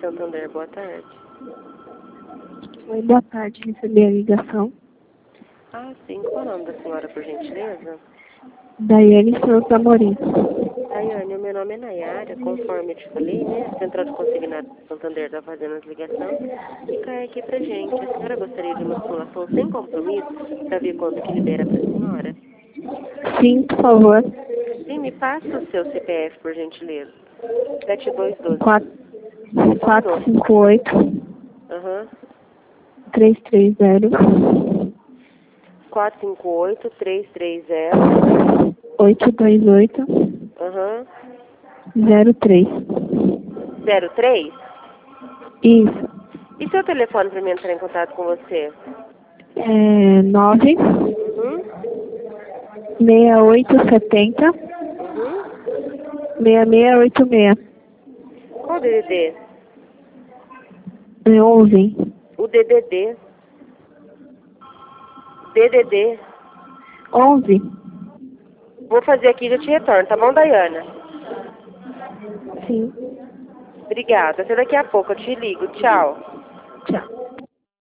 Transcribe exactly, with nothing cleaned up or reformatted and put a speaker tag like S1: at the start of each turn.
S1: Santander, boa tarde.
S2: Oi, boa tarde, recebi a ligação.
S1: Ah, sim. Qual o nome da senhora, por gentileza?
S2: Daiane Santos Amorim.
S1: Daiane, o meu nome é Nayara, conforme eu te falei, né? A Central de Consignado de Santander está fazendo as ligações e cai aqui pra gente. A senhora gostaria de uma simulação sem compromisso para ver quanto que libera para a senhora?
S2: Sim, por favor.
S1: Sim, me passa o seu C P F, por gentileza. sete dois um dois.
S2: quatro cinco oito,
S1: Aham.
S2: três três zero,
S1: quatro cinco oito, três três zero.
S2: oito dois oito,
S1: Aham.
S2: zero três.
S1: zero três?
S2: Isso.
S1: E seu telefone para mim entrar em contato com você?
S2: É nove
S1: Uhum.
S2: seis oito sete zero,
S1: Uhum.
S2: seis seis oito seis.
S1: Qual o D D D?
S2: É onze.
S1: O D D D. D D D.
S2: onze.
S1: Vou fazer aqui e já te retorno, tá bom, Daiana?
S2: Sim.
S1: Obrigada. Até daqui a pouco eu te ligo. Tchau.
S2: Tchau.